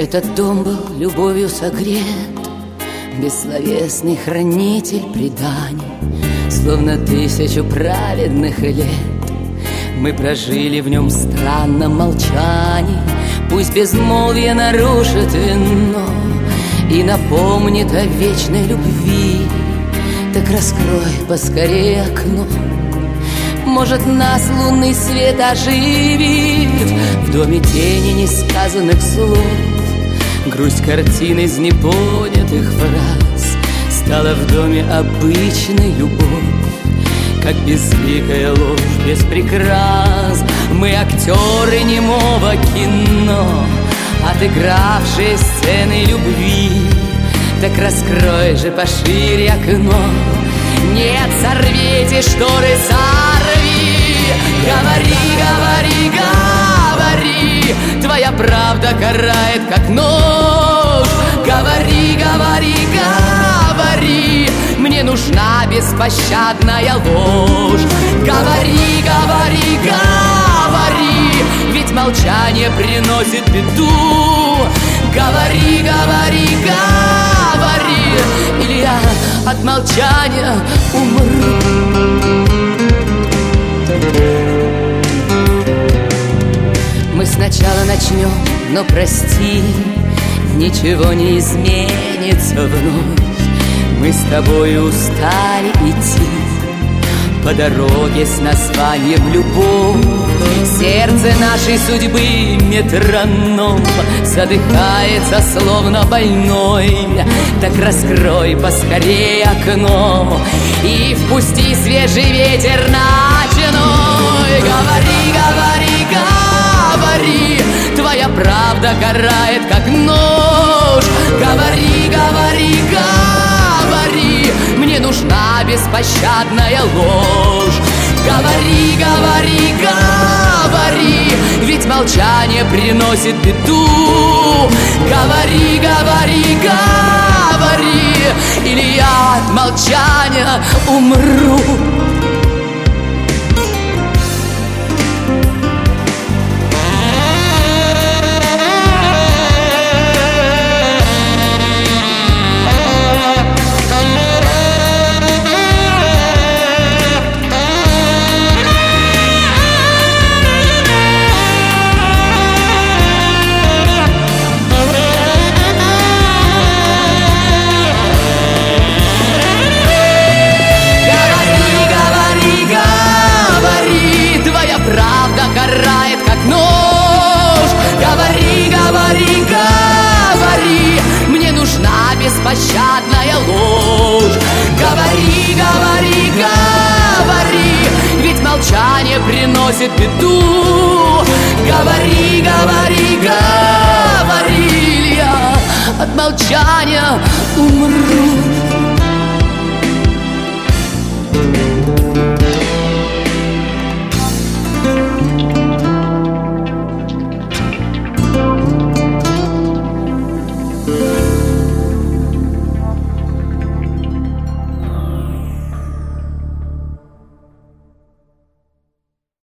Этот дом был любовью согрет, бессловесный хранитель преданий. Словно 1000 праведных лет мы прожили в нем странном молчании. Пусть безмолвие нарушит вино и напомнит о вечной любви. Так раскрой поскорее окно, может, нас лунный свет оживит. В доме тени несказанных слов, грусть картин из непонятых фраз стала в доме обычной любовь, как безликая ложь без прикрас. Мы актеры немого кино, отыгравшие сцены любви. Так раскрой же пошире окно, нет, сорвите шторы, сорви. Говори, говори, говори, твоя правда карает, как нож. Говори, говори, говори, мне нужна беспощадная ложь. Говори, говори, говори, ведь молчание приносит беду. Говори, говори, говори, или я от молчания умру. Мы сначала начнем, но прости, ничего не изменится вновь. Мы с тобой устали идти по дороге с названием любовь. Сердце нашей судьбы метроном задыхается, словно больной. Так раскрой поскорее окно и впусти свежий ветер ночной. Говори, говори, говори, твоя правда карает, как нож. Говори, говори, говори, мне нужна беспощадная ложь. Говори, говори, говори, ведь молчание приносит беду. Говори, говори, говори, или я от молчания умру. Карает, как нож. Говори, говори, говори, мне нужна беспощадная ложь. Говори, говори, говори, ведь молчание приносит беду. Говори, говори, говори, я от молчания умру.